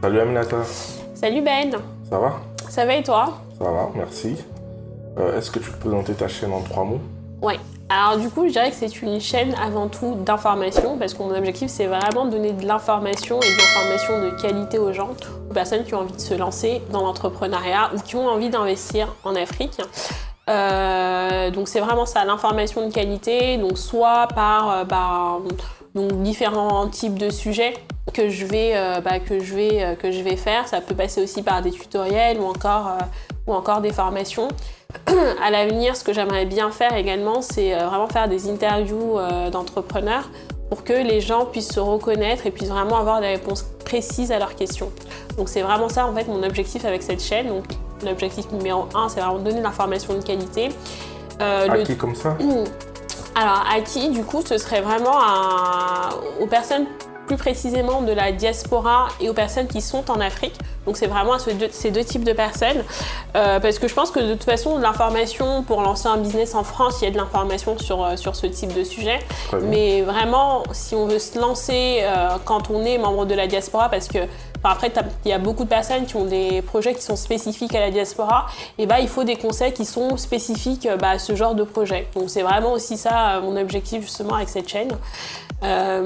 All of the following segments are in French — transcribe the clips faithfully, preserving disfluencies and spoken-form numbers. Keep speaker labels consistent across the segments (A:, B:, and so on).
A: Salut Aminata.
B: Salut Ben.
A: Ça va?
B: Ça va et toi?
A: Ça va, merci. Euh, Est-ce que tu peux présenter ta chaîne en trois mots?
B: Ouais. Alors du coup, je dirais que c'est une chaîne avant tout d'information, parce que mon objectif, c'est vraiment de donner de l'information et de l'information de qualité aux gens, aux personnes qui ont envie de se lancer dans l'entrepreneuriat ou qui ont envie d'investir en Afrique. Euh, donc c'est vraiment ça, l'information de qualité, donc soit par euh, bah, donc différents types de sujets que je vais, euh, bah, que je vais, euh, que je vais faire. Ça peut passer aussi par des tutoriels ou encore, euh, ou encore des formations. À l'avenir, ce que j'aimerais bien faire également, c'est euh, vraiment faire des interviews euh, d'entrepreneurs pour que les gens puissent se reconnaître et puissent vraiment avoir des réponses précises à leurs questions. Donc c'est vraiment ça en fait mon objectif avec cette chaîne. Donc l'objectif numéro un, c'est vraiment de donner de l'information de qualité.
A: Euh, à le... qui comme ça?
B: Alors à qui du coup ce serait vraiment à... aux personnes plus précisément de la diaspora et aux personnes qui sont en Afrique. Donc c'est vraiment à ce deux, ces deux types de personnes. Euh, parce que je pense que de toute façon, de l'information pour lancer un business en France, il y a de l'information sur, sur ce type de sujet. Mais vraiment, si on veut se lancer euh, quand on est membre de la diaspora, parce que enfin, après, il y a beaucoup de personnes qui ont des projets qui sont spécifiques à la diaspora, et bah, il faut des conseils qui sont spécifiques bah, à ce genre de projet. Donc c'est vraiment aussi ça mon objectif justement avec cette chaîne. Euh,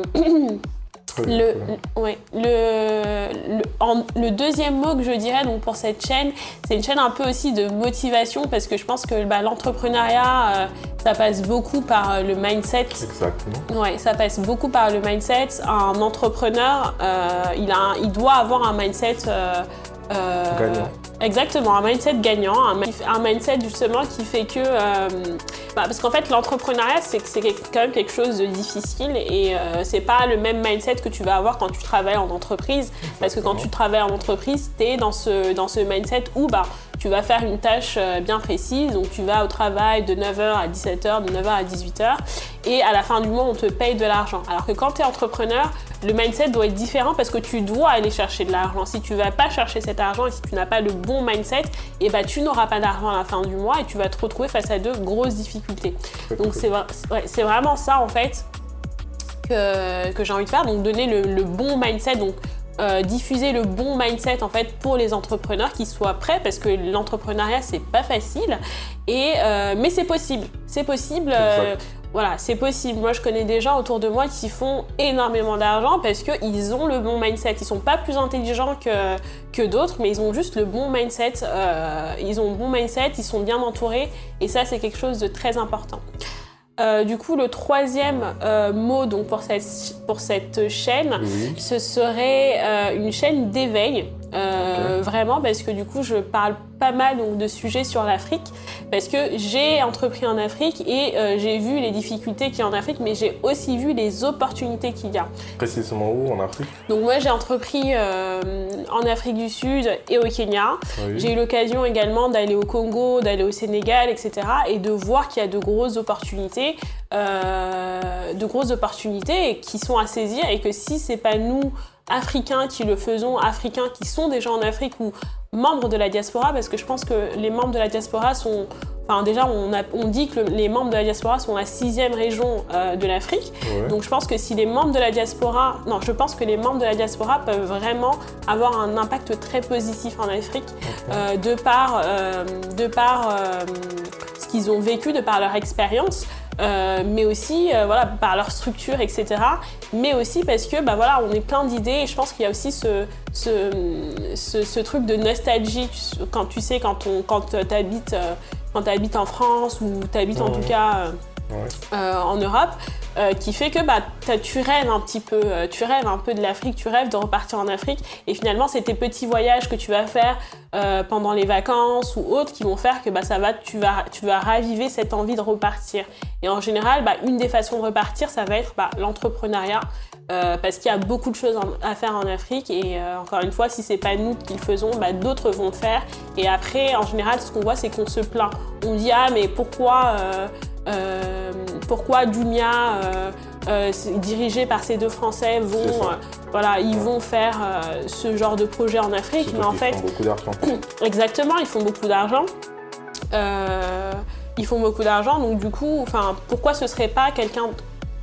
B: Le, le, ouais, le, le, en, le deuxième mot que je dirais donc pour cette chaîne, c'est une chaîne un peu aussi de motivation parce que je pense que bah, l'entrepreneuriat, euh, ça passe beaucoup par le mindset.
A: Exactement.
B: Ouais, ça passe beaucoup par le mindset. Un entrepreneur, euh, il, a un, il doit avoir un mindset euh,
A: euh, gagnant.
B: Exactement, un mindset gagnant, un, un mindset justement qui fait que... Euh, bah parce qu'en fait, l'entrepreneuriat, c'est quand même quelque chose de difficile et euh, c'est pas le même mindset que tu vas avoir quand tu travailles en entreprise. Exactement. Parce que quand tu travailles en entreprise, tu es dans ce, dans ce mindset où bah, tu vas faire une tâche bien précise. Donc, tu vas au travail de neuf heures à dix-sept heures, de neuf heures à dix-huit heures et à la fin du mois, on te paye de l'argent. Alors que quand tu es entrepreneur, le mindset doit être différent parce que tu dois aller chercher de l'argent. Si tu ne vas pas chercher cet argent et si tu n'as pas le bon mindset, et bah, tu n'auras pas d'argent à la fin du mois et tu vas te retrouver face à de grosses difficultés. Donc c'est ouais, vraiment ça en fait que, que j'ai envie de faire, donc donner le, le bon mindset, donc euh, diffuser le bon mindset en fait pour les entrepreneurs qui soient prêts parce que l'entrepreneuriat c'est pas facile et euh, mais c'est possible, c'est possible. Euh, Voilà, c'est possible. Moi, je connais des gens autour de moi qui font énormément d'argent parce qu'ils ont le bon mindset. Ils ne sont pas plus intelligents que, que d'autres, mais ils ont juste le bon mindset. Euh, ils ont le bon mindset, ils sont bien entourés et ça, c'est quelque chose de très important. Euh, du coup, le troisième euh, mot donc, pour, cette, pour cette chaîne, oui. ce serait euh, une chaîne d'éveil. Euh, okay. Vraiment, parce que du coup, je parle pas mal donc, de sujets sur l'Afrique, parce que j'ai entrepris en Afrique et euh, j'ai vu les difficultés qu'il y a en Afrique, mais j'ai aussi vu les opportunités qu'il y a.
A: Précisément où en Afrique?
B: Donc moi, j'ai entrepris euh, en Afrique du Sud et au Kenya. Oui. J'ai eu l'occasion également d'aller au Congo, d'aller au Sénégal, et cetera, et de voir qu'il y a de grosses opportunités, euh, de grosses opportunités qui sont à saisir, et que si c'est pas nous Africains qui le faisons, Africains qui sont déjà en Afrique ou membres de la diaspora, parce que je pense que les membres de la diaspora sont... Enfin déjà, on, a, on dit que le, les membres de la diaspora sont la sixième région euh, de l'Afrique. Ouais. Donc je pense que si les membres de la diaspora... Non, je pense que les membres de la diaspora peuvent vraiment avoir un impact très positif en Afrique, okay. euh, de par, euh, de par euh, ce qu'ils ont vécu, de par leur expérience. Euh, mais aussi euh, voilà, par leur structure, et cetera. Mais aussi parce que bah, voilà, on est plein d'idées et je pense qu'il y a aussi ce, ce, ce, ce truc de nostalgie quand tu sais, quand, on, quand tu habites, euh, quand tu habites en France ou tu habites mmh. en tout cas euh, ouais. euh, en Europe, euh, qui fait que bah, tu rêves un petit peu, euh, tu rêves un peu de l'Afrique, tu rêves de repartir en Afrique et finalement c'est tes petits voyages que tu vas faire euh, pendant les vacances ou autres qui vont faire que bah, ça va, tu, vas, tu vas raviver cette envie de repartir. Et en général, bah, une des façons de repartir, ça va être bah, l'entrepreneuriat euh, parce qu'il y a beaucoup de choses en, à faire en Afrique et euh, encore une fois, si c'est pas nous qui le faisons, bah, d'autres vont le faire et après, en général, ce qu'on voit, c'est qu'on se plaint. On dit « Ah, mais pourquoi… Euh, Euh, pourquoi Jumia, euh, euh, dirigé par ces deux Français, vont, euh, voilà, ils ouais. vont faire euh, ce genre de projet en Afrique, mais en fait,
A: ils font beaucoup d'argent.
B: Exactement, ils font beaucoup d'argent. Euh, ils font beaucoup d'argent, donc du coup, enfin, pourquoi ce serait pas quelqu'un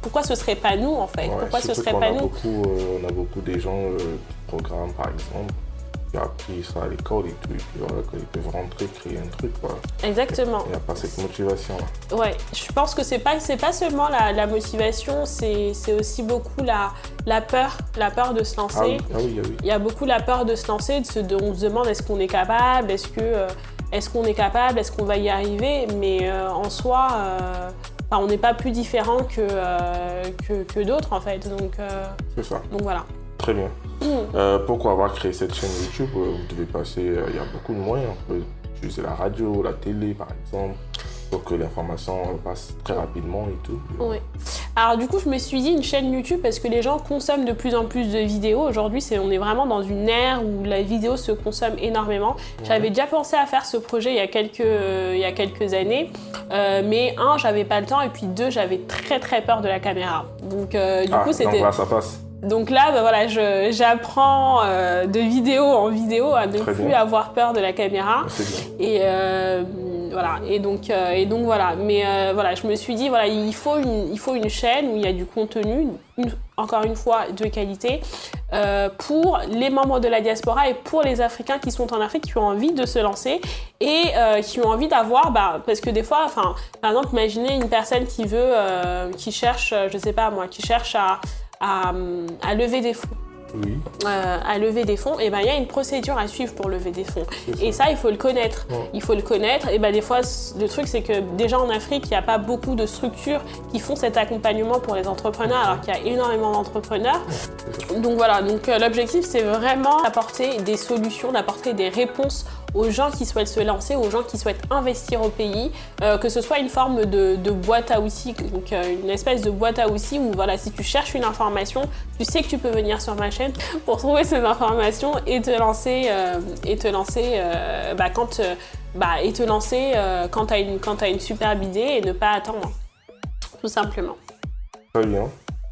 B: pourquoi ce serait pas nous en fait?
A: Ouais,
B: pourquoi ce serait pas nous?
A: Beaucoup, euh, on a beaucoup des gens euh, du programme par exemple qui ont appris ça à l'école et tout, et puis voilà, qu'ils peuvent rentrer, créer un truc. Voilà.
B: Exactement.
A: Il n'y a pas cette motivation-là.
B: Ouais, je pense que c'est pas, c'est pas seulement la, la motivation, c'est aussi beaucoup la, la peur, la peur de se lancer.
A: Ah oui, ah oui, ah oui.
B: Il y a beaucoup la peur de se lancer, de se, de, on se demande est-ce qu'on est capable, est-ce que, euh, est-ce qu'on est capable, est-ce qu'on va y arriver, mais euh, en soi, euh, enfin, on n'est pas plus différent que, euh, que, que d'autres en fait. Donc, euh,
A: c'est ça.
B: Donc voilà.
A: Très bien. Mmh. Euh, pourquoi avoir créé cette chaîne YouTube? Vous devez passer, euh, il y a beaucoup de moyens. On peut utiliser la radio, la télé par exemple, pour que l'information passe très rapidement et tout.
B: Oui. Alors du coup, je me suis dit une chaîne YouTube parce que les gens consomment de plus en plus de vidéos. Aujourd'hui, on est vraiment dans une ère où la vidéo se consomme énormément. Ouais. J'avais déjà pensé à faire ce projet il y a quelques, euh, il y a quelques années. Euh, mais un, j'avais pas le temps et puis deux, j'avais très très peur de la caméra. Donc euh, du
A: ah,
B: coup, c'était...
A: Donc là, ça passe.
B: Donc là, ben voilà, j'apprends euh, de vidéo en vidéo à ne Très plus bien. avoir peur de la caméra. Et euh, voilà. Et donc, euh, et donc voilà. Mais euh, voilà, je me suis dit voilà, il faut une, il faut une chaîne où il y a du contenu, une, encore une fois de qualité, euh, pour les membres de la diaspora et pour les Africains qui sont en Afrique, qui ont envie de se lancer et euh, qui ont envie d'avoir, bah, parce que des fois, enfin, par exemple, imaginez une personne qui veut, euh, qui cherche, je sais pas moi, qui cherche à À, à lever des fonds.
A: Oui.
B: Euh, à lever des fonds, et ben il y a une procédure à suivre pour lever des fonds. Ça. Et ça, il faut le connaître. Ouais. Il faut le connaître. Et ben des fois, le truc, c'est que déjà en Afrique, il n'y a pas beaucoup de structures qui font cet accompagnement pour les entrepreneurs, alors qu'il y a énormément d'entrepreneurs. Ouais. Donc voilà. Donc euh, l'objectif, c'est vraiment d'apporter des solutions, d'apporter des réponses aux gens qui souhaitent se lancer, aux gens qui souhaitent investir au pays, euh, que ce soit une forme de, de boîte à outils, donc euh, une espèce de boîte à outils où voilà, si tu cherches une information, tu sais que tu peux venir sur ma chaîne pour trouver ces informations et te lancer, euh, et te lancer euh, bah, quand, euh, bah, et te lancer euh, quand tu as une, quand tu as une superbe idée et ne pas attendre, tout simplement.
A: Très bien.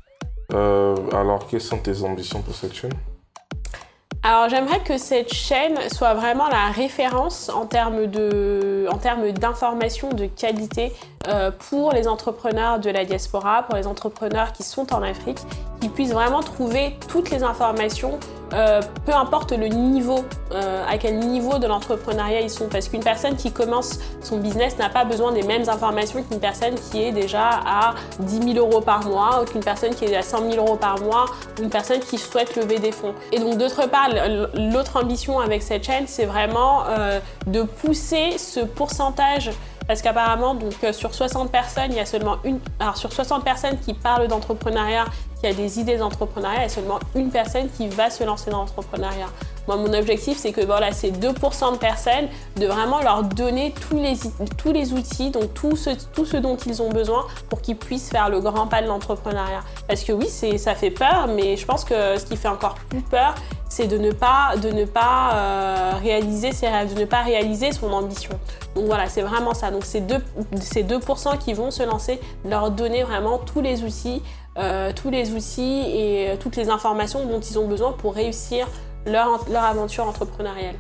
A: Euh, alors, quelles sont tes ambitions pour cette chaîne ?
B: Alors j'aimerais que cette chaîne soit vraiment la référence en termes de, en termes d'informations de qualité euh, pour les entrepreneurs de la diaspora, pour les entrepreneurs qui sont en Afrique, qui puissent vraiment trouver toutes les informations, euh, peu importe le niveau, euh, à quel niveau de l'entrepreneuriat ils sont. Parce qu'une personne qui commence son business n'a pas besoin des mêmes informations qu'une personne qui est déjà à dix mille euros par mois, ou qu'une personne qui est à cent mille euros par mois, ou une personne qui souhaite lever des fonds. Et donc d'autre part, l'autre ambition avec cette chaîne, c'est vraiment euh, de pousser ce pourcentage, parce qu'apparemment, donc euh, sur soixante personnes, il y a seulement une, alors sur soixante personnes qui parlent d'entrepreneuriat, qui a des idées d'entrepreneuriat, il y a seulement une personne qui va se lancer dans l'entrepreneuriat. Moi, mon objectif, c'est que voilà, ces deux pour cent de personnes, de vraiment leur donner tous les, tous les outils, donc tout ce, tout ce dont ils ont besoin pour qu'ils puissent faire le grand pas de l'entrepreneuriat. Parce que oui, ça fait peur, mais je pense que ce qui fait encore plus peur, c'est de ne pas, de ne pas euh, réaliser ses rêves, de ne pas réaliser son ambition. Donc voilà, c'est vraiment ça. Donc ces deux, ces deux pour cent qui vont se lancer, leur donner vraiment tous les outils, euh, tous les outils et toutes les informations dont ils ont besoin pour réussir leur, leur aventure entrepreneuriale.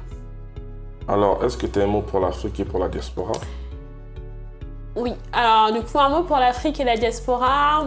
B: Alors,
A: est-ce que tu as un mot pour l'Afrique et pour la diaspora ?
B: Oui, alors du coup un mot pour l'Afrique et la diaspora,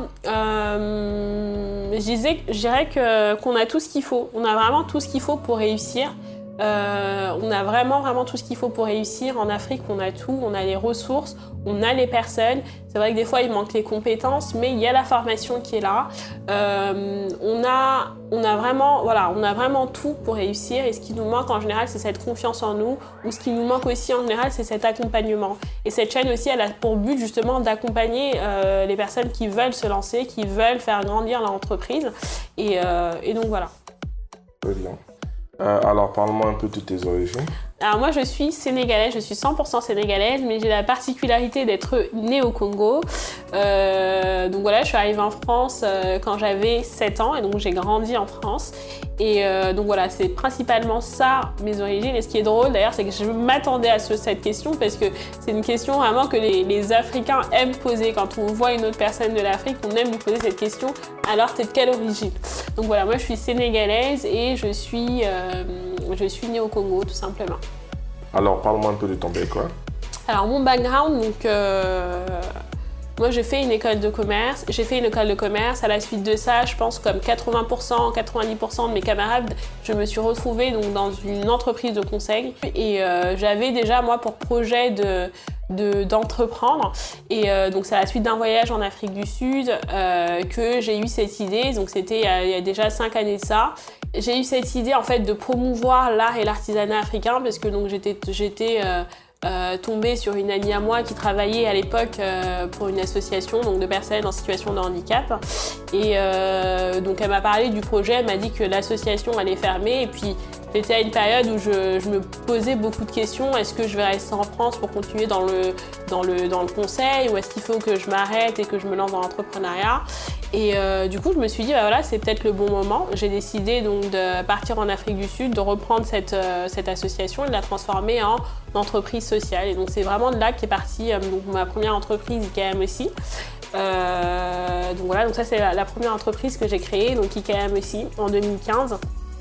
B: euh, je, disais, je dirais que, qu'on a tout ce qu'il faut, on a vraiment tout ce qu'il faut pour réussir. Euh, on a vraiment vraiment tout ce qu'il faut pour réussir. En Afrique, on a tout, on a les ressources, on a les personnes. C'est vrai que des fois, il manque les compétences, mais il y a la formation qui est là. Euh, on a, on a vraiment, voilà, on a vraiment tout pour réussir. Et ce qui nous manque en général, c'est cette confiance en nous. Ou ce qui nous manque aussi en général, c'est cet accompagnement. Et cette chaîne aussi, elle a pour but justement d'accompagner euh, les personnes qui veulent se lancer, qui veulent faire grandir leur entreprise. Et, euh, et donc voilà.
A: Très bien. Euh, alors, parle-moi un peu de tes origines.
B: Alors moi, je suis sénégalaise, je suis cent pour cent sénégalaise, mais j'ai la particularité d'être née au Congo. Euh, donc voilà, je suis arrivée en France euh, quand j'avais sept ans et donc j'ai grandi en France. Et euh, donc voilà, c'est principalement ça, mes origines. Et ce qui est drôle d'ailleurs, c'est que je m'attendais à ce, cette question parce que c'est une question vraiment que les, les Africains aiment poser. Quand on voit une autre personne de l'Afrique, on aime lui poser cette question. Alors, t'es de quelle origine? Donc voilà, moi je suis sénégalaise et je suis, euh, je suis née au Congo tout simplement.
A: Alors, parle-moi un peu de ton background.
B: Alors, mon background, donc, euh, Moi, j'ai fait une école de commerce. J'ai fait une école de commerce. À la suite de ça, je pense comme quatre-vingts pour cent, quatre-vingt-dix pour cent de mes camarades, je me suis retrouvée donc, dans une entreprise de conseil. Et euh, j'avais déjà, moi, pour projet de... d'entreprendre de, et euh, donc c'est à la suite d'un voyage en Afrique du Sud euh, que j'ai eu cette idée, donc c'était il, il y a déjà cinq années de ça. J'ai eu cette idée en fait de promouvoir l'art et l'artisanat africain parce que donc j'étais j'étais euh, euh, tombée sur une amie à moi qui travaillait à l'époque euh, pour une association donc de personnes en situation de handicap et euh, donc elle m'a parlé du projet, elle m'a dit que l'association allait fermer et puis j'étais à une période où je, je me posais beaucoup de questions. Est-ce que je vais rester en France pour continuer dans le, dans le, dans le conseil ou est-ce qu'il faut que je m'arrête et que je me lance dans l'entrepreneuriat? Et euh, du coup, je me suis dit, bah voilà, c'est peut-être le bon moment. J'ai décidé donc de partir en Afrique du Sud, de reprendre cette, euh, cette association et de la transformer en entreprise sociale. Et donc, c'est vraiment de là qu'est partie euh, donc, ma première entreprise, I K M aussi. Euh, donc voilà, donc ça, c'est la, la première entreprise que j'ai créée, donc I K M aussi, en deux mille quinze.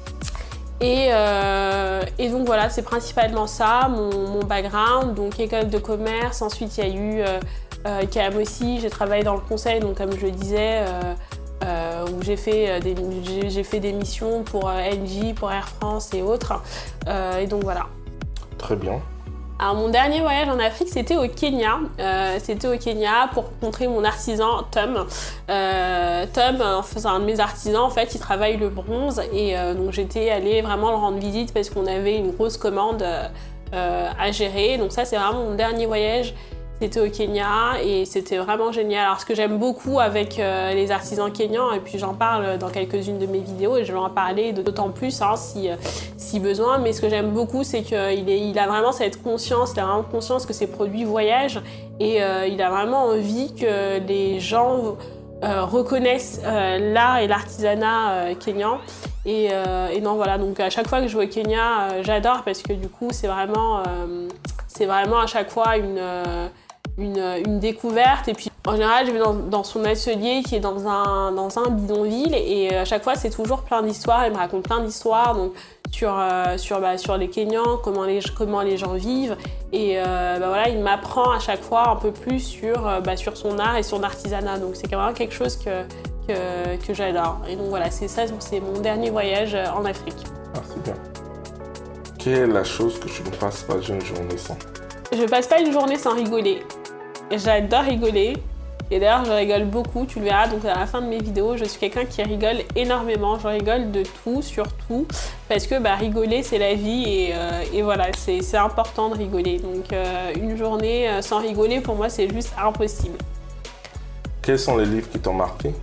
B: Et, euh, et donc voilà, c'est principalement ça, mon, mon background, donc école de commerce, ensuite il y a eu euh, euh, I K M aussi, j'ai travaillé dans le conseil, donc comme je le disais, euh, euh, où j'ai fait, des, j'ai fait des missions pour euh, N J, pour Air France et autres, euh, et donc voilà. Très bien. Alors mon dernier voyage en Afrique, c'était au Kenya. Euh, c'était au Kenya pour rencontrer mon artisan Tom. Euh, Tom, c'est un de mes artisans, en fait, il travaille le bronze et euh, donc j'étais allée vraiment le rendre visite parce qu'on avait une grosse commande euh, à gérer. Donc ça, c'est vraiment mon dernier voyage. C'était au Kenya et c'était vraiment génial. Alors ce que j'aime beaucoup avec euh, les artisans kenyans, et puis j'en parle dans quelques-unes de mes vidéos et je vais en parler d'autant plus hein, si, euh, si besoin, mais ce que j'aime beaucoup c'est qu'il il a vraiment cette conscience, il a vraiment conscience que ses produits voyagent et euh, il a vraiment envie que les gens euh, reconnaissent euh, l'art et l'artisanat euh, kényan. Et, euh, et non voilà, donc à chaque fois que je vais au Kenya, euh, j'adore parce que du coup c'est vraiment, euh, c'est vraiment à chaque fois une... Euh, Une, une découverte et puis en général je vais dans, dans son atelier qui est dans un, dans un bidonville et à chaque fois c'est toujours plein d'histoires, il me raconte plein d'histoires donc sur, euh, sur, bah, sur les Kenyans, comment les, comment les gens vivent et euh, bah, voilà, il m'apprend à chaque fois un peu plus sur, euh, bah, sur son art et son artisanat donc c'est vraiment quelque chose que, que, que j'adore et donc voilà, c'est ça, c'est mon dernier voyage en Afrique.
A: Ah, c'est bien. Quelle est la chose que tu ne passes pas une journée sans?
B: Je passe pas une journée sans rigoler. J'adore rigoler et d'ailleurs je rigole beaucoup, tu le verras donc à la fin de mes vidéos, je suis quelqu'un qui rigole énormément, je rigole de tout, sur tout, parce que bah, rigoler c'est la vie et, euh, et voilà, c'est important de rigoler. Donc euh, une journée sans rigoler pour moi c'est juste impossible.
A: Quels sont les livres qui t'ont marqué?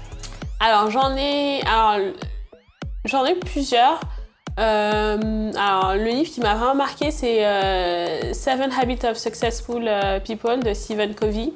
A: Alors j'en ai, alors,
B: j'en ai plusieurs. Euh, alors, le livre qui m'a vraiment marqué, c'est euh, Seven Habits of Successful People de Stephen Covey.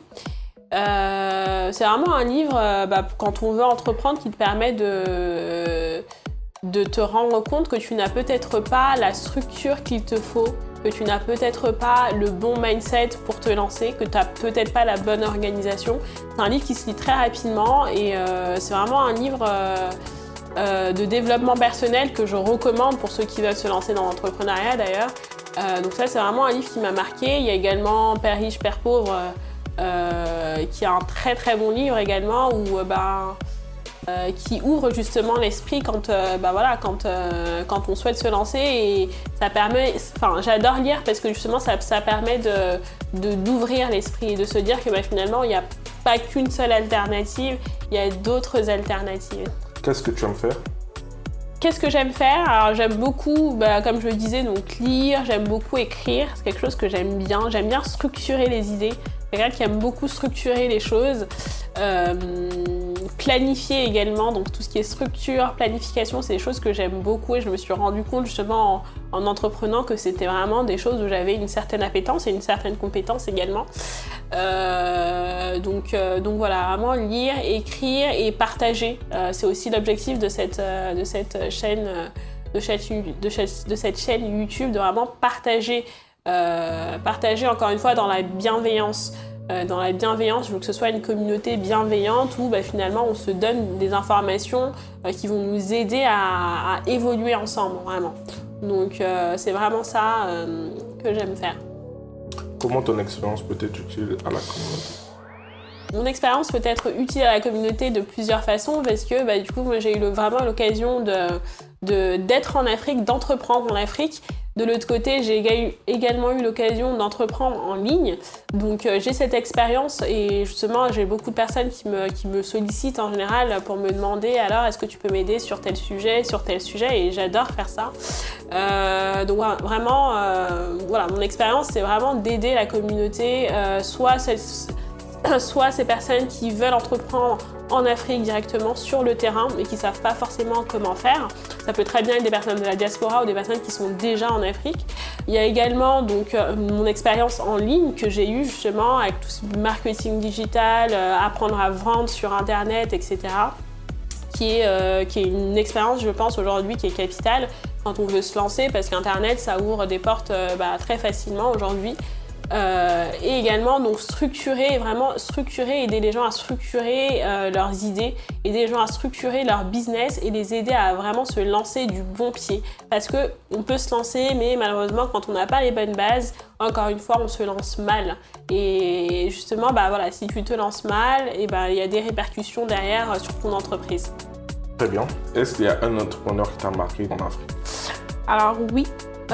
B: Euh, c'est vraiment un livre, euh, bah, quand on veut entreprendre, qui te permet de, de te rendre compte que tu n'as peut-être pas la structure qu'il te faut, que tu n'as peut-être pas le bon mindset pour te lancer, que tu n'as peut-être pas la bonne organisation. C'est un livre qui se lit très rapidement et euh, c'est vraiment un livre... Euh, Euh, de développement personnel que je recommande pour ceux qui veulent se lancer dans l'entrepreneuriat d'ailleurs. Euh, donc ça c'est vraiment un livre qui m'a marqué. Il y a également Père riche, Père pauvre euh, qui est un très très bon livre également où, euh, bah, euh, qui ouvre justement l'esprit quand, euh, bah, voilà, quand, euh, quand on souhaite se lancer et ça permet, enfin j'adore lire parce que justement ça, ça permet de, de, d'ouvrir l'esprit et de se dire que bah, finalement il n'y a pas qu'une seule alternative, il y a d'autres alternatives.
A: Qu'est-ce que tu aimes faire?
B: Qu'est-ce que j'aime faire? Alors j'aime beaucoup, bah, comme je le disais, donc lire, j'aime beaucoup écrire, c'est quelque chose que j'aime bien. J'aime bien structurer les idées. Quelqu'un qui aime beaucoup structurer les choses. Euh, planifier également, donc tout ce qui est structure, planification, c'est des choses que j'aime beaucoup et je me suis rendu compte justement en, en entreprenant que c'était vraiment des choses où j'avais une certaine appétence et une certaine compétence également. Euh, donc, euh, donc voilà, vraiment lire, écrire et partager. Euh, c'est aussi l'objectif de cette, euh, de cette chaîne, de cette, de cette, de cette chaîne YouTube, de vraiment partager, euh, partager encore une fois dans la bienveillance. Euh, dans la bienveillance, je veux que ce soit une communauté bienveillante où bah, finalement on se donne des informations euh, qui vont nous aider à, à évoluer ensemble, vraiment. Donc euh, c'est vraiment ça euh, que j'aime faire.
A: Comment ton expérience peut être utile à la communauté?
B: mon expérience peut être utile à la communauté de plusieurs façons parce que bah, du coup, moi, j'ai eu le, vraiment l'occasion de, de, d'être en Afrique, d'entreprendre en Afrique. De l'autre côté, j'ai également eu l'occasion d'entreprendre en ligne. Donc euh, j'ai cette expérience et justement, j'ai beaucoup de personnes qui me, qui me sollicitent en général pour me demander alors est-ce que tu peux m'aider sur tel sujet, sur tel sujet et j'adore faire ça. Euh, donc vraiment, euh, voilà, mon expérience, c'est vraiment d'aider la communauté, euh, soit, celle, soit ces personnes qui veulent entreprendre en Afrique directement sur le terrain mais qui ne savent pas forcément comment faire. Ça peut très bien être des personnes de la diaspora ou des personnes qui sont déjà en Afrique. Il y a également donc, euh, mon expérience en ligne que j'ai eue justement avec tout ce marketing digital, euh, apprendre à vendre sur Internet, et cetera. Qui est, euh, qui est une expérience, je pense, aujourd'hui qui est capitale quand on veut se lancer parce qu'Internet, ça ouvre des portes euh, bah, très facilement aujourd'hui. Euh, et également donc structurer, vraiment structurer, aider les gens à structurer euh, leurs idées, aider les gens à structurer leur business et les aider à vraiment se lancer du bon pied. Parce qu'on peut se lancer, mais malheureusement quand on n'a pas les bonnes bases, encore une fois on se lance mal. Et justement, bah, voilà, si tu te lances mal, et bah, y a des répercussions derrière sur ton entreprise.
A: Très bien. Est-ce qu'il y a un entrepreneur qui t'a marqué en Afrique?
B: Alors oui.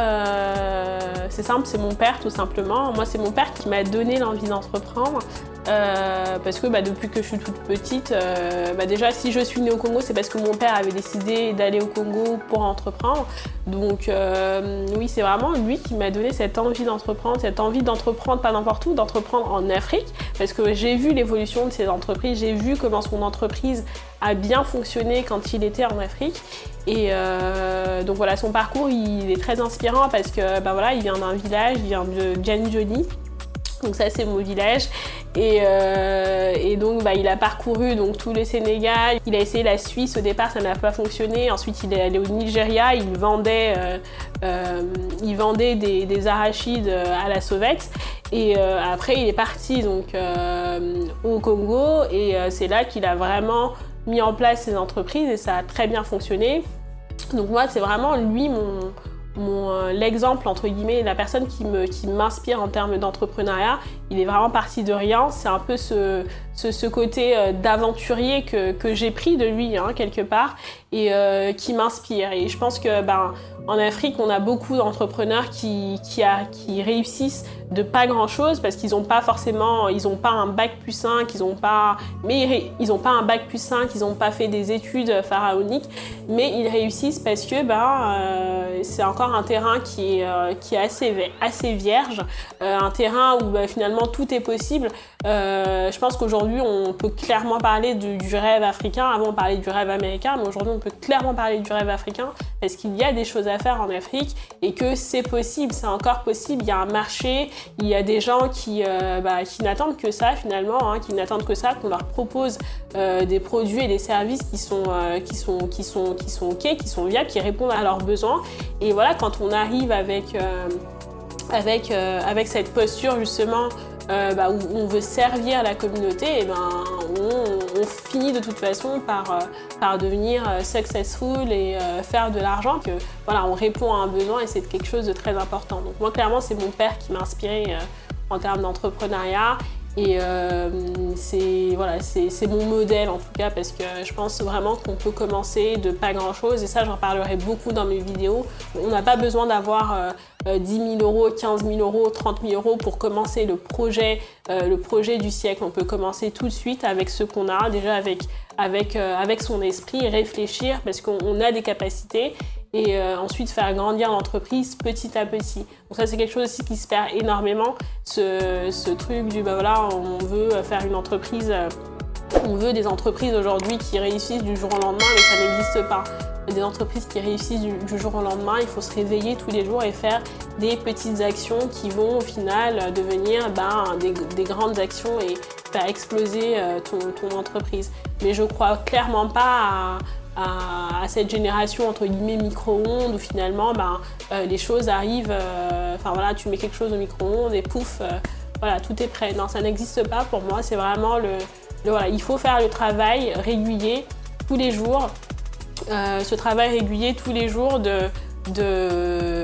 B: Euh, c'est simple, c'est mon père tout simplement. Moi, c'est mon père qui m'a donné l'envie d'entreprendre euh, parce que bah, depuis que je suis toute petite, euh, bah, déjà si je suis née au Congo, c'est parce que mon père avait décidé d'aller au Congo pour entreprendre. Donc euh, oui, c'est vraiment lui qui m'a donné cette envie d'entreprendre, cette envie d'entreprendre pas n'importe où, d'entreprendre en Afrique parce que j'ai vu l'évolution de ces entreprises, j'ai vu comment son entreprise a bien fonctionné quand il était en Afrique. Et euh, donc voilà, son parcours il est très inspirant parce que bah voilà, il vient d'un village, il vient de Djanjoni. Donc ça c'est mon village et, euh, et donc bah, il a parcouru donc, tout le Sénégal, il a essayé la Suisse au départ, ça n'a pas fonctionné, ensuite il est allé au Nigeria, il vendait, euh, euh, il vendait des, des arachides à la sauvette et euh, après il est parti donc, euh, au Congo et euh, c'est là qu'il a vraiment mis en place ses entreprises et ça a très bien fonctionné. Donc moi c'est vraiment lui mon... Mon, euh, l'exemple, entre guillemets, la personne qui, me, qui m'inspire en termes d'entrepreneuriat, il est vraiment parti de rien. C'est un peu ce, ce, ce côté euh, d'aventurier que, que j'ai pris de lui, hein, quelque part, et euh, qui m'inspire. Et je pense que ben, en Afrique, on a beaucoup d'entrepreneurs qui, qui, a, qui réussissent de pas grand-chose parce qu'ils n'ont pas forcément, ils n'ont pas un bac plus cinq, ils ont pas, mais ils n'ont pas un bac plus cinq, ils n'ont pas fait des études pharaoniques, mais ils réussissent parce que ben, euh, c'est encore un terrain qui est, euh, qui est assez, assez vierge, euh, un terrain où ben, finalement tout est possible. Euh, je pense qu'aujourd'hui on peut clairement parler du, du rêve africain. Avant on parlait du rêve américain, mais aujourd'hui on peut clairement parler du rêve africain parce qu'il y a des choses à faire en Afrique et que c'est possible, c'est encore possible. Il y a un marché, il y a des gens qui, euh, bah, qui n'attendent que ça finalement, hein, qui n'attendent que ça, qu'on leur propose euh, des produits et des services qui sont, euh, qui sont, qui sont, qui sont ok, qui sont viables, qui répondent à leurs besoins. Et voilà, quand on arrive avec, euh, avec, euh, avec cette posture justement Euh, bah, où on veut servir la communauté, et ben, on, on finit de toute façon par, euh, par devenir euh, successful et euh, faire de l'argent, que voilà, on répond à un besoin et c'est quelque chose de très important. Donc moi clairement c'est mon père qui m'a inspiré euh, en termes d'entrepreneuriat et euh, c'est voilà, c'est, c'est mon modèle en tout cas parce que je pense vraiment qu'on peut commencer de pas grand chose et ça j'en parlerai beaucoup dans mes vidéos. On n'a pas besoin d'avoir euh, dix mille euros, quinze mille euros, trente mille euros pour commencer le projet, euh, le projet du siècle. On peut commencer tout de suite avec ce qu'on a, déjà avec, avec, euh, avec son esprit, réfléchir parce qu'on a des capacités et euh, ensuite faire grandir l'entreprise petit à petit. Donc ça c'est quelque chose aussi qui se perd énormément, ce, ce truc du bah voilà, on veut faire une entreprise, euh, on veut des entreprises aujourd'hui qui réussissent du jour au lendemain mais ça n'existe pas. Des entreprises qui réussissent du, du jour au lendemain, il faut se réveiller tous les jours et faire des petites actions qui vont au final devenir ben, des, des grandes actions et faire exploser euh, ton, ton entreprise. Mais je crois clairement pas à, à, à cette génération entre guillemets micro-ondes où finalement ben, euh, les choses arrivent, enfin euh, voilà, tu mets quelque chose au micro-ondes et pouf, euh, voilà, tout est prêt. Non, ça n'existe pas pour moi, c'est vraiment le, le voilà, il faut faire le travail régulier tous les jours. Euh, ce travail régulier tous les jours de, de,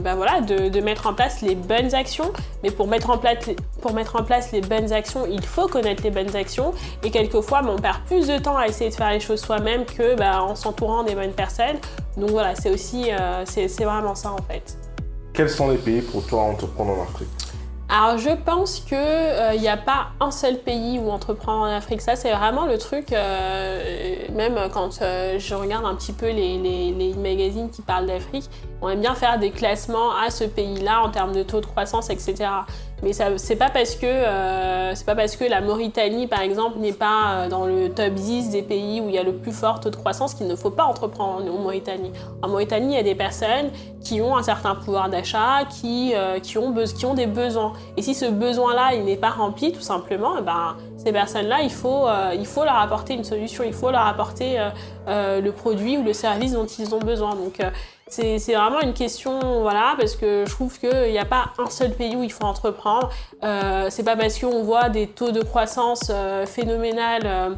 B: bah voilà, de, de mettre en place les bonnes actions. Mais pour mettre, en place, pour mettre en place les bonnes actions, il faut connaître les bonnes actions. Et quelquefois, bah, on perd plus de temps à essayer de faire les choses soi-même que bah, en s'entourant des bonnes personnes. Donc voilà, c'est aussi, euh, c'est, c'est vraiment ça en fait.
A: Quels sont les pays pour toi à entreprendre en Afrique ?
B: Alors je pense qu'il n'y euh, a pas un seul pays où entreprendre en Afrique. Ça c'est vraiment le truc, euh, même quand euh, je regarde un petit peu les, les, les magazines qui parlent d'Afrique, on aime bien faire des classements à ce pays-là en termes de taux de croissance, et cetera. Mais ça, c'est pas parce que euh, c'est pas parce que la Mauritanie, par exemple, n'est pas dans le top dix des pays où il y a le plus fort taux de croissance qu'il ne faut pas entreprendre en Mauritanie. En Mauritanie, il y a des personnes qui ont un certain pouvoir d'achat, qui, euh, qui, ont, qui ont des besoins. Et si ce besoin-là, il n'est pas rempli, tout simplement, ben, ces personnes-là, il faut, euh, il faut leur apporter une solution, il faut leur apporter euh, euh, le produit ou le service dont ils ont besoin. Donc, euh, C'est, c'est vraiment une question, voilà, parce que je trouve qu'il n'y a pas un seul pays où il faut entreprendre. Euh, c'est pas parce qu'on voit des taux de croissance euh, phénoménales, euh,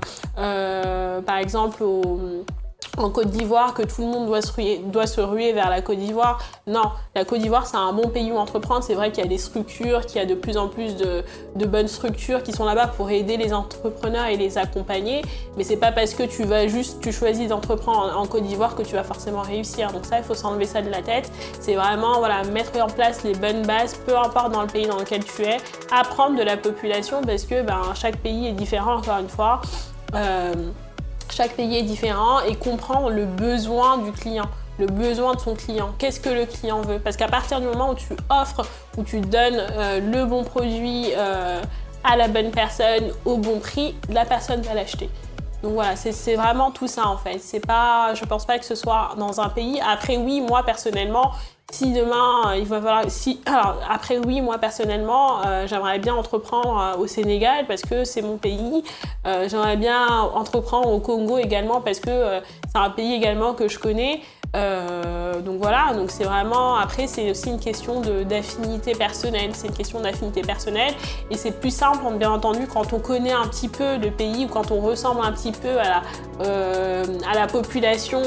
B: euh, par exemple au, en Côte d'Ivoire, que tout le monde doit se, ruer, doit se ruer vers la Côte d'Ivoire. Non, la Côte d'Ivoire, c'est un bon pays où entreprendre. C'est vrai qu'il y a des structures, qu'il y a de plus en plus de, de bonnes structures qui sont là-bas pour aider les entrepreneurs et les accompagner. Mais c'est pas parce que tu vas juste, tu choisis d'entreprendre en, en Côte d'Ivoire que tu vas forcément réussir. Donc ça, il faut s'enlever ça de la tête. C'est vraiment, voilà, mettre en place les bonnes bases, peu importe dans le pays dans lequel tu es, apprendre de la population parce que ben, chaque pays est différent, encore une fois. Euh, Chaque pays est différent et comprendre le besoin du client, le besoin de son client. Qu'est-ce que le client veut ? Parce qu'à partir du moment où tu offres, où tu donnes euh, le bon produit euh, à la bonne personne au bon prix, la personne va l'acheter. Donc voilà, c'est, c'est vraiment tout ça en fait. C'est pas, je pense pas que ce soit dans un pays. Après oui, moi personnellement, si demain il va falloir, si, alors après oui, moi personnellement, euh, j'aimerais bien entreprendre euh, au Sénégal parce que c'est mon pays. Euh, j'aimerais bien entreprendre au Congo également parce que euh, c'est un pays également que je connais. Euh, donc voilà, donc c'est vraiment, après c'est aussi une question de, d'affinité personnelle, c'est une question d'affinité personnelle et c'est plus simple bien entendu quand on connaît un petit peu le pays ou quand on ressemble un petit peu à la, euh, à la population,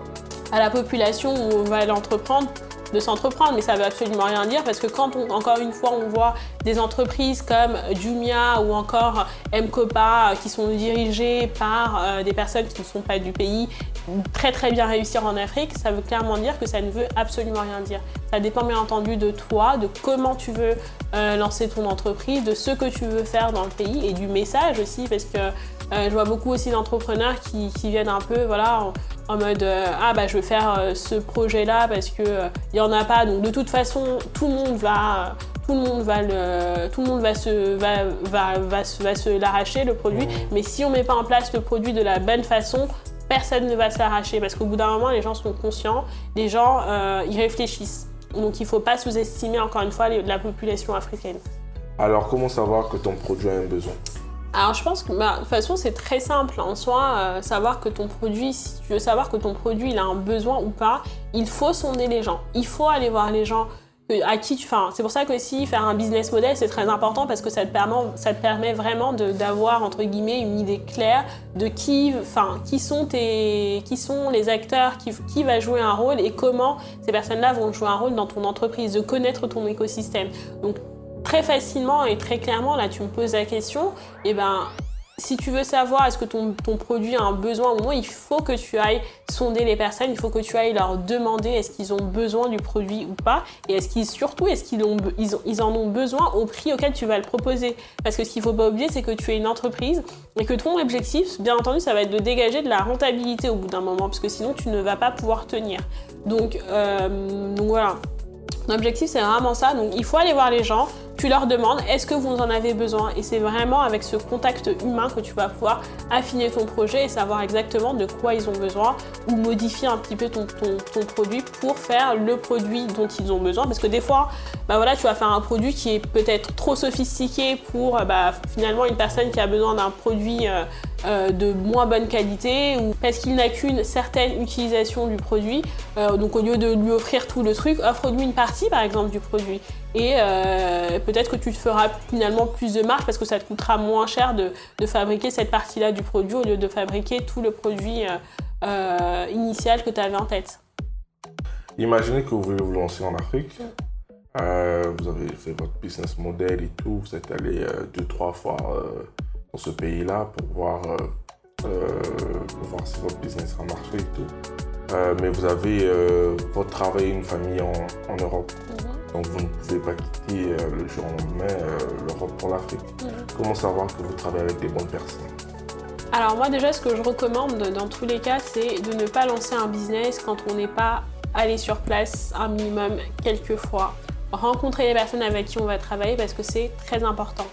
B: à la population où on va l'entreprendre, de s'entreprendre, mais ça veut absolument rien dire parce que quand on, encore une fois on voit des entreprises comme Jumia ou encore M-Kopa qui sont dirigées par euh, des personnes qui ne sont pas du pays très très bien réussir en Afrique, ça veut clairement dire que ça ne veut absolument rien dire. Ça dépend bien entendu de toi, de comment tu veux euh, lancer ton entreprise, de ce que tu veux faire dans le pays et du message aussi parce que euh, je vois beaucoup aussi d'entrepreneurs qui, qui viennent un peu voilà, en, en mode euh, ah bah je veux faire euh, ce projet là parce que il euh, y en a pas donc de toute façon tout le monde va tout le monde va le tout le monde va se va va va se, va se l'arracher le produit, mais si on met pas en place le produit de la bonne façon, personne ne va se l'arracher parce qu'au bout d'un moment les gens sont conscients, les gens euh, ils réfléchissent, donc il faut pas sous-estimer encore une fois les, la population africaine.
A: Alors comment savoir que ton produit a un besoin ?
B: Alors je pense que bah, de toute façon c'est très simple en soi, euh, savoir que ton produit, si tu veux savoir que ton produit il a un besoin ou pas, il faut sonder les gens, il faut aller voir les gens à qui tu, enfin c'est pour ça que aussi faire un business model c'est très important parce que ça te permet, ça te permet vraiment de, d'avoir entre guillemets une idée claire de qui, enfin qui sont tes, qui sont les acteurs, qui, qui va jouer un rôle et comment ces personnes-là vont jouer un rôle dans ton entreprise, de connaître ton écosystème. Donc très facilement et très clairement, là tu me poses la question, et ben si tu veux savoir est-ce que ton, ton produit a un besoin ou non, il faut que tu ailles sonder les personnes, il faut que tu ailles leur demander est-ce qu'ils ont besoin du produit ou pas, et est-ce qu'ils, surtout est-ce qu'ils ont, ils ont, ils en ont besoin au prix auquel tu vas le proposer. Parce que ce qu'il ne faut pas oublier, c'est que tu es une entreprise et que ton objectif, bien entendu, ça va être de dégager de la rentabilité au bout d'un moment, parce que sinon tu ne vas pas pouvoir tenir. Donc, euh, donc voilà. L'objectif, c'est vraiment ça. Donc, il faut aller voir les gens. Tu leur demandes, est-ce que vous en avez besoin ? Et c'est vraiment avec ce contact humain que tu vas pouvoir affiner ton projet et savoir exactement de quoi ils ont besoin ou modifier un petit peu ton, ton, ton produit pour faire le produit dont ils ont besoin. Parce que des fois, bah voilà, tu vas faire un produit qui est peut-être trop sophistiqué pour bah, finalement une personne qui a besoin d'un produit euh, euh, de moins bonne qualité ou parce qu'il n'a qu'une certaine utilisation du produit. Euh, donc au lieu de lui offrir tout le truc, offre-lui une partie par exemple du produit. Et euh, peut-être que tu te feras finalement plus de marge parce que ça te coûtera moins cher de, de fabriquer cette partie-là du produit au lieu de fabriquer tout le produit euh, euh, initial que tu avais en tête.
A: imaginez que vous voulez vous lancer en Afrique. Euh, vous avez fait votre business model et tout. Vous êtes allé euh, deux, trois fois euh, dans ce pays-là pour voir, euh, euh, pour voir si votre business a marché et tout. Euh, mais vous avez euh, votre travail et une famille en, en Europe. Mm-hmm. Donc vous ne pouvez pas quitter euh, le jour au lendemain euh, l'Europe pour l'Afrique. Mm-hmm. Comment savoir que vous travaillez avec des bonnes personnes?
B: Alors moi déjà, ce que je recommande dans tous les cas, c'est de ne pas lancer un business quand on n'est pas allé sur place un minimum quelques fois. Rencontrer les personnes avec qui on va travailler parce que c'est très important.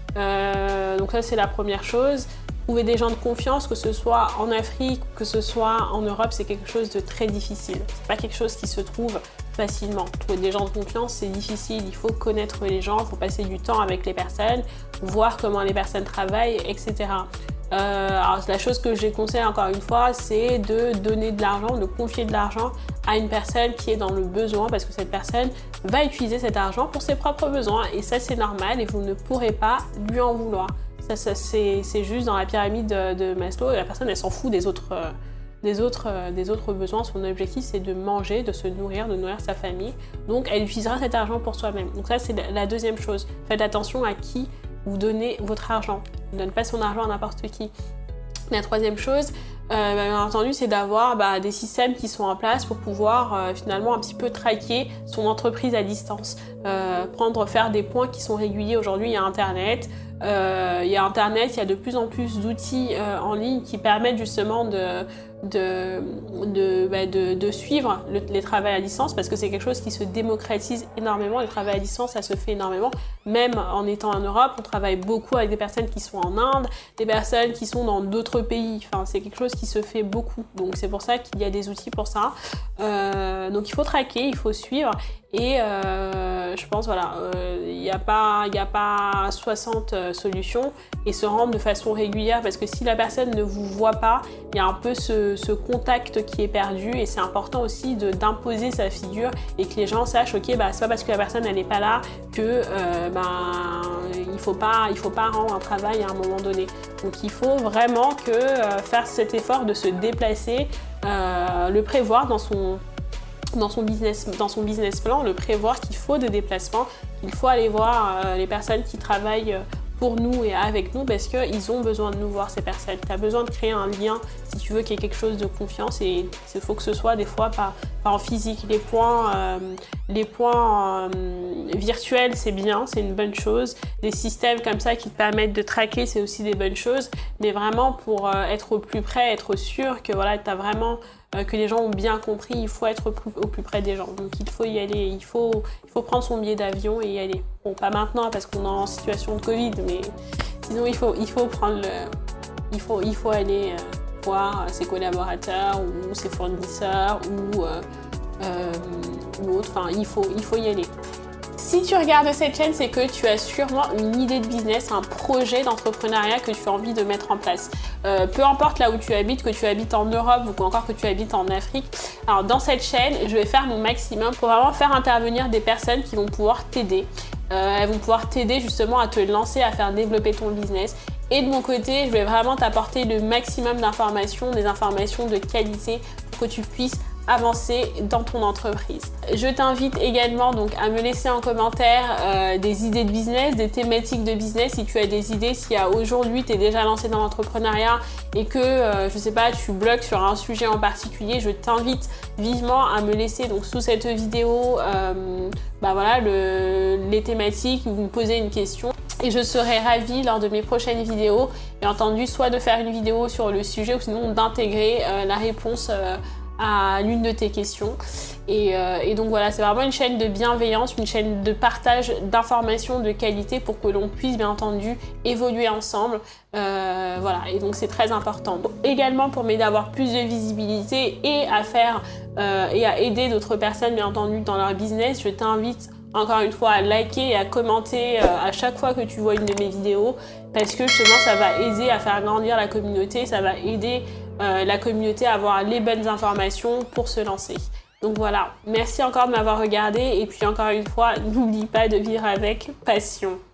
B: Euh, donc ça, c'est la première chose. Trouver des gens de confiance, que ce soit en Afrique, que ce soit en Europe, c'est quelque chose de très difficile. C'est pas quelque chose qui se trouve facilement. Trouver des gens de confiance, c'est difficile. Il faut connaître les gens, il faut passer du temps avec les personnes, voir comment les personnes travaillent, et cetera. Euh, alors la chose que je conseille encore une fois, c'est de donner de l'argent, de confier de l'argent à une personne qui est dans le besoin parce que cette personne va utiliser cet argent pour ses propres besoins et ça c'est normal et vous ne pourrez pas lui en vouloir. Ça, ça c'est juste dans la pyramide de, de Maslow, la personne elle s'en fout des autres, euh, des, autres, euh, des autres besoins. Son objectif c'est de manger, de se nourrir, de nourrir sa famille. Donc elle utilisera cet argent pour soi-même. Donc ça c'est la deuxième chose. Faites attention à qui vous donnez votre argent. Ne donne pas son argent à n'importe qui. La troisième chose, euh, bien entendu, c'est d'avoir bah, des systèmes qui sont en place pour pouvoir euh, finalement un petit peu traquer son entreprise à distance. Euh, prendre, faire des points qui sont réguliers. Aujourd'hui, il y a Internet. Euh, il y a Internet, il y a de plus en plus d'outils euh, en ligne qui permettent justement de, de, de, bah, de, de suivre le, les travaux à distance parce que c'est quelque chose qui se démocratise énormément. Les travaux à distance, ça se fait énormément. Même en étant en Europe, on travaille beaucoup avec des personnes qui sont en Inde, des personnes qui sont dans d'autres pays. Enfin, c'est quelque chose qui se fait beaucoup. Donc c'est pour ça qu'il y a des outils pour ça. Euh, donc il faut traquer, il faut suivre. Et euh, je pense, voilà, il n'y a pas, il n'y a pas soixante solutions et se rendre de façon régulière parce que si la personne ne vous voit pas, il y a un peu ce, ce contact qui est perdu et c'est important aussi d'imposer sa figure et que les gens sachent, ok, bah, c'est pas parce que la personne elle n'est pas là que euh, bah, il faut pas, il faut pas rendre un travail à un moment donné. Donc il faut vraiment que euh, faire cet effort de se déplacer, euh, le prévoir dans son Dans son, business, dans son business plan, le prévoir qu'il faut des déplacements, qu'il faut aller voir euh, les personnes qui travaillent pour nous et avec nous parce qu'ils ont besoin de nous voir, ces personnes. Tu as besoin de créer un lien si tu veux qu'il y ait quelque chose de confiance et il faut que ce soit des fois pas, pas en physique. Les points, euh, les points euh, virtuels, c'est bien, c'est une bonne chose. Des systèmes comme ça qui te permettent de traquer, c'est aussi des bonnes choses. Mais vraiment pour euh, être au plus près, être sûr que voilà, tu as vraiment... que les gens ont bien compris, il faut être au plus près des gens. Donc il faut y aller, il faut, il faut prendre son billet d'avion et y aller. Bon, pas maintenant parce qu'on est en situation de Covid, mais sinon il faut, il faut prendre le, il faut, il faut aller euh, voir ses collaborateurs ou ses fournisseurs ou, euh, euh, ou autre. Enfin, il faut, il faut y aller. Si tu regardes cette chaîne, c'est que tu as sûrement une idée de business, un projet d'entrepreneuriat que tu as envie de mettre en place. Euh, peu importe là où tu habites, que tu habites en Europe ou encore que tu habites en Afrique. Alors dans cette chaîne, je vais faire mon maximum pour vraiment faire intervenir des personnes qui vont pouvoir t'aider. Euh, elles vont pouvoir t'aider justement à te lancer, à faire développer ton business. Et de mon côté, je vais vraiment t'apporter le maximum d'informations, des informations de qualité pour que tu puisses avancer dans ton entreprise. Je t'invite également donc à me laisser en commentaire euh, des idées de business, des thématiques de business, si tu as des idées, si à aujourd'hui tu es déjà lancé dans l'entrepreneuriat et que euh, je sais pas, tu bloques sur un sujet en particulier, je t'invite vivement à me laisser donc sous cette vidéo euh, bah voilà, le, les thématiques, vous me posez une question. Et je serai ravie lors de mes prochaines vidéos, bien entendu, soit de faire une vidéo sur le sujet ou sinon d'intégrer euh, la réponse euh, à l'une de tes questions. Et, euh, et donc voilà, c'est vraiment une chaîne de bienveillance, une chaîne de partage d'informations de qualité pour que l'on puisse bien entendu évoluer ensemble. Euh, voilà, et donc c'est très important. Donc, également pour m'aider à avoir plus de visibilité et à faire euh, et à aider d'autres personnes bien entendu dans leur business, je t'invite encore une fois à liker et à commenter euh, à chaque fois que tu vois une de mes vidéos parce que justement ça va aider à faire grandir la communauté, ça va aider euh, la communauté à avoir les bonnes informations pour se lancer. Donc voilà, merci encore de m'avoir regardé et puis encore une fois, n'oublie pas de vivre avec passion.